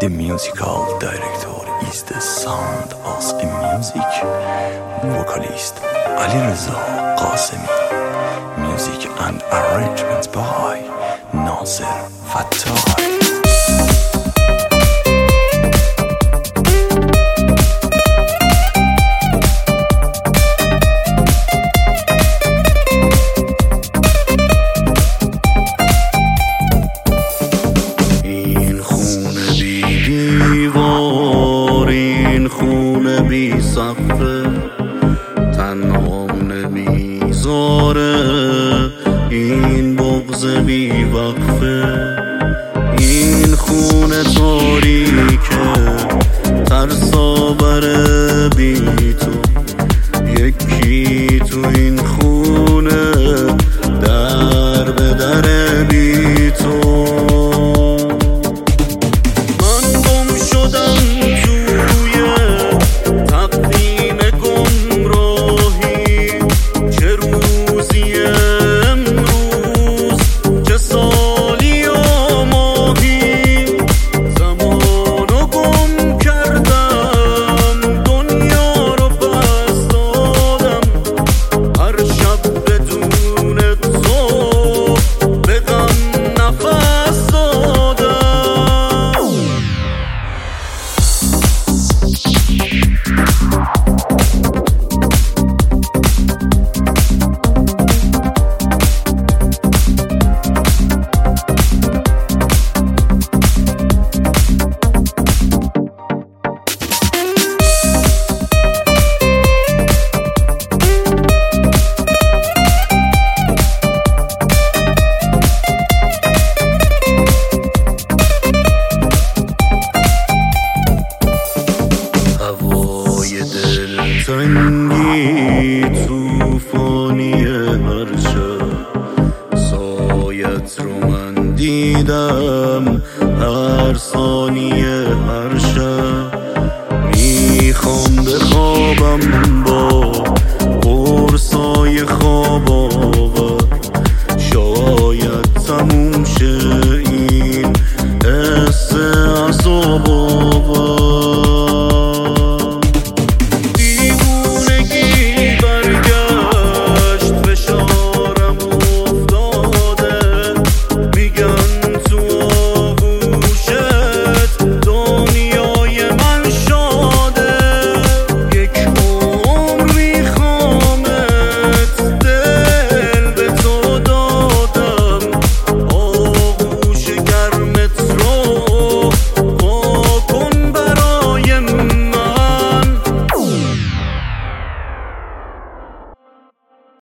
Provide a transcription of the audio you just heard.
The musical director is the sound of the music. Vocalist Alireza Qasemi. Music and arrangement by Nasser Fattai. بی سقفه تنهام نمیذاره، این بغض بی وقفه، این خونه تاریکه ترسا بره بی تو، یکی تو این خونه در به در بی تو. تنگی توفانی هر شب سایت رو من دیدم هر ثانیه هر شب، میخوام بخوابم با قرصای خواب آور، شاید تموم شه